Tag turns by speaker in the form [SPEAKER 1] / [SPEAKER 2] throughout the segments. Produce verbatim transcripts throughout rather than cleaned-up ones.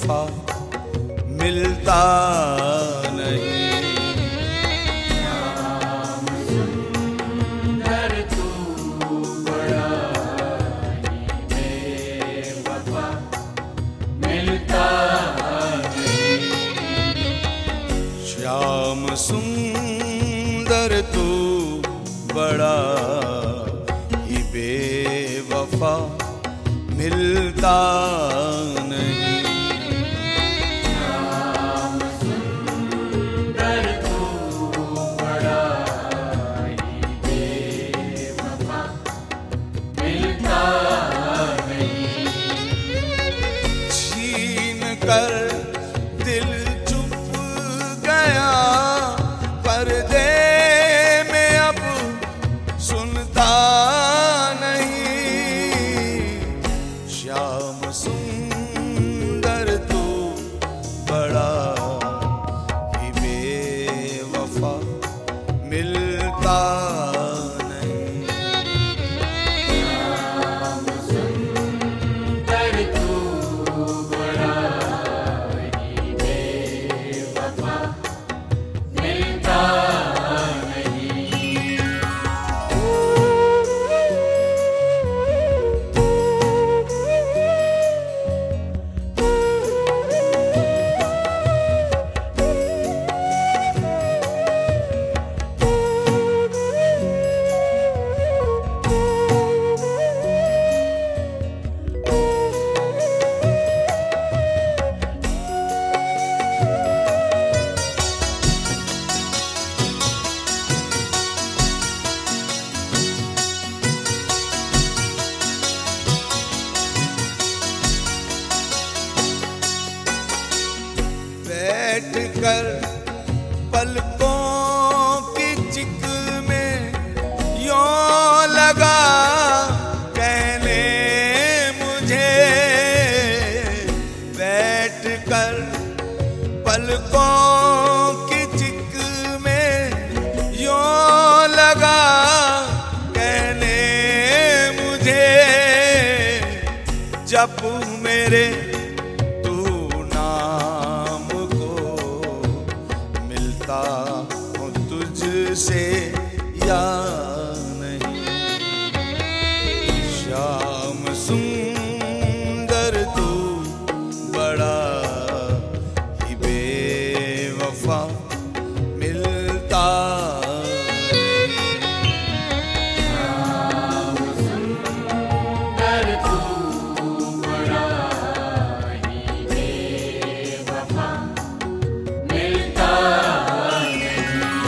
[SPEAKER 1] बेवफा मिलता नहीं।
[SPEAKER 2] श्याम सुंदर तू बड़ा ही बेवफा मिलता नहीं।
[SPEAKER 1] श्याम सुंदर तू बड़ा ही बेवफा मिलता नहीं।
[SPEAKER 2] श्याम सुंदर तू बड़ा ही बेवफा मिलता नहीं।
[SPEAKER 1] छीन कर दिल चुप गया पर्दे में अब सुनता नहीं। श्याम सुंदर तू बड़ा ही बेवफा मिलता नहीं।
[SPEAKER 2] श्याम सुंदर तू बड़ा ही बेवफा मिलता नहीं।
[SPEAKER 1] बैठ कर पलकों की चिक में यों लगा कहने मुझे। बैठ कर पलकों की चिक में यों लगा कहने मुझे। जब मेरे तू नाम को मिलता हूँ तुझसे या नहीं। श्याम सुंदर तू बड़ा ही बेवफा मिलता नहीं।
[SPEAKER 2] श्याम सुंदर तू बड़ा ही बेवफा मिलता नहीं।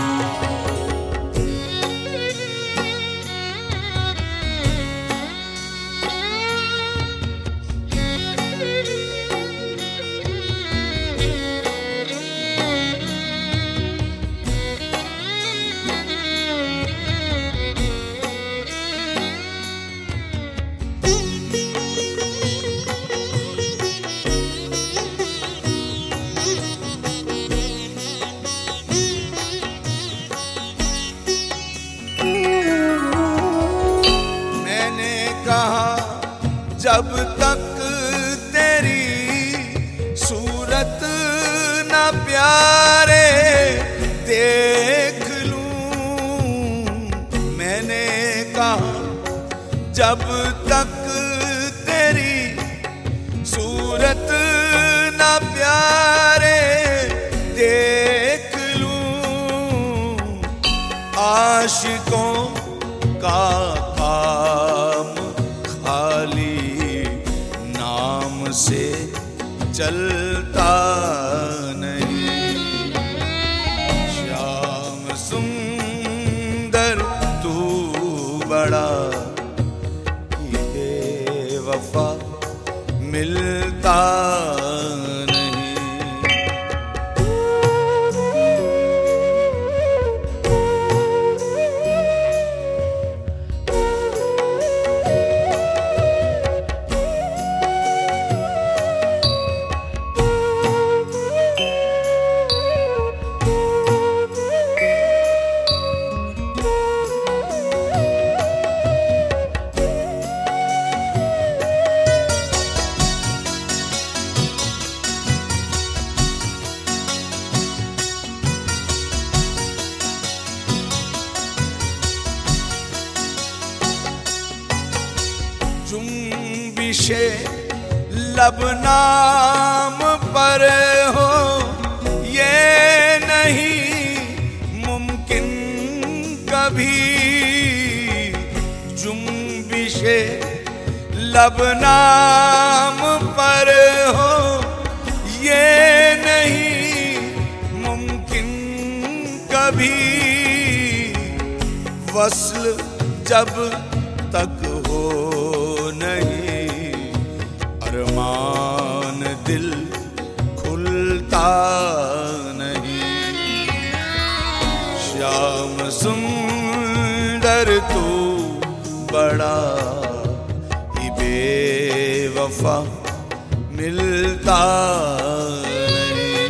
[SPEAKER 1] मैंने कहा जब तक तेरी सूरत न प्यारे देख लूं। मैंने कहा जब तक तेरी सूरत न प्यारे देख लूं। आशिकों का काम खाली नाम से चलता नहीं। श्याम सुंदर तू बड़ा ही बेवफा मिलता नहीं। विषय लब नाम पर हो, ये नहीं मुमकिन कभी। जुम्बिशे लब नाम पर हो, ये नहीं मुमकिन कभी। वस्ल जब तक हो नहीं, अरमान दिल खुलता नहीं। श्याम सुंदर तू बड़ा ही बेवफा मिलता नहीं।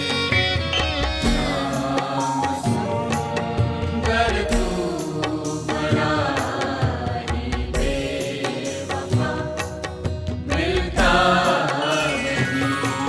[SPEAKER 2] श्याम सुंदर तू बड़ा ही बेवफा मिलता नहीं।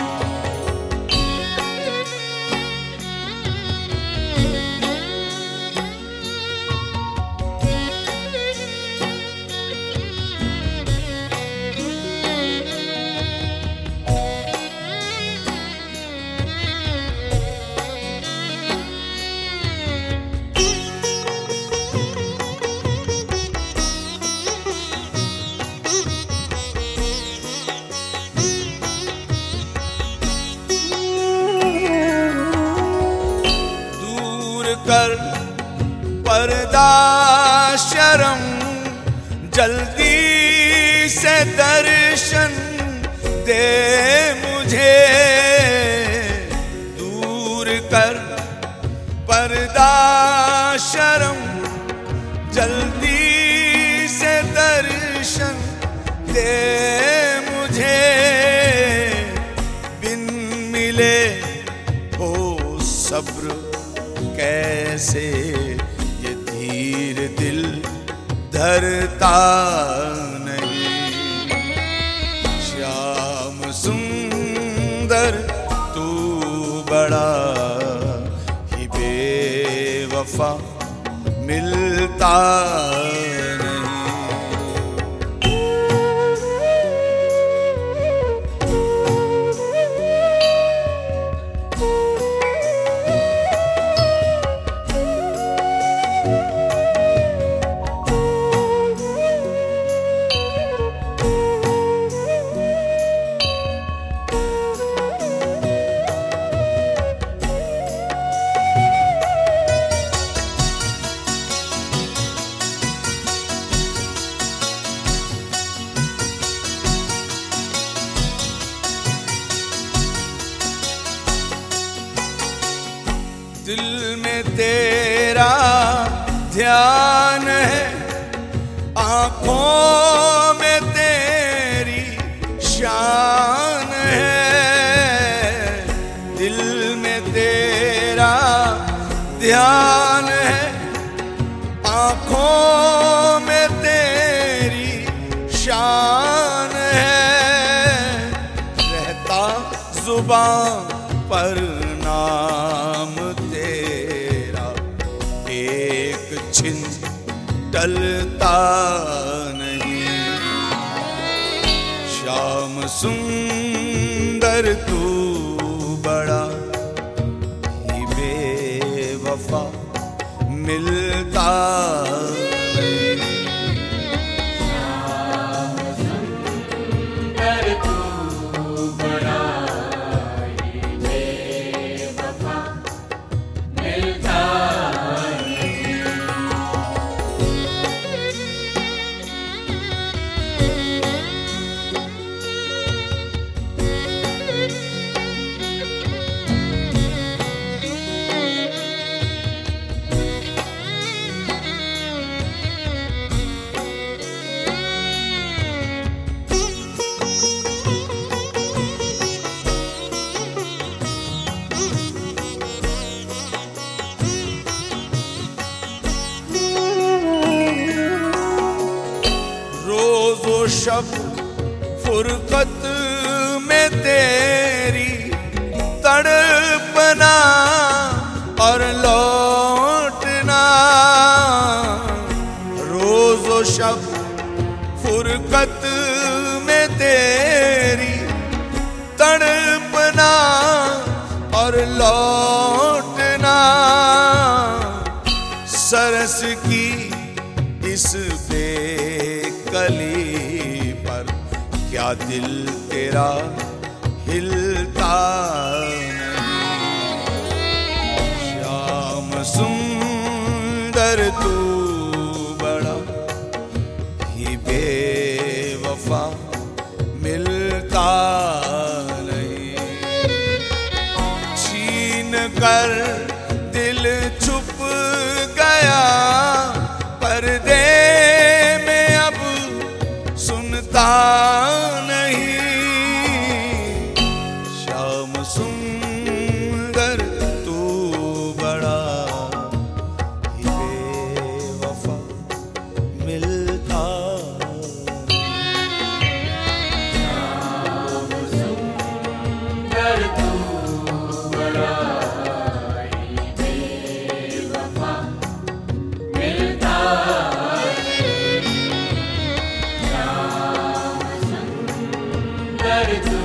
[SPEAKER 1] कर पर्दा शर्म, जल्दी से दर्शन दे मुझे। दूर कर पर्दा शर्म, जल्दी से दर्शन दे मुझे। बिन मिले हो सब्र कैसे ये धीर दिल धरता नहीं। श्याम सुंदर तू बड़ा ही बेवफा मिलता नहीं। दिल में तेरा ध्यान है, आँखों में तेरी शान है। दिल में तेरा ध्यान है, आँखों में तेरी शान है। रहता जुबान पर नाम तेरा, एक छिन टलता नहीं। श्याम सुंदर तू बड़ा ही बेवफा मिलता नहीं।
[SPEAKER 2] श्याम सुंदर तू बड़ा ही बेवफा मिलता नहीं।
[SPEAKER 1] दिल तेरा हिलता नहीं। श्याम सुंदर तू बड़ा ही बेवफा मिलता नहीं। छीन कर दिल छुप गया पर्दे में, अब सुनता नहीं। श्याम सुंदर तू बड़ा ही बेवफा मिलता।
[SPEAKER 2] सुंदर तू बड़ा ही बेवफा मिलता नहीं। श्याम सुंदर तू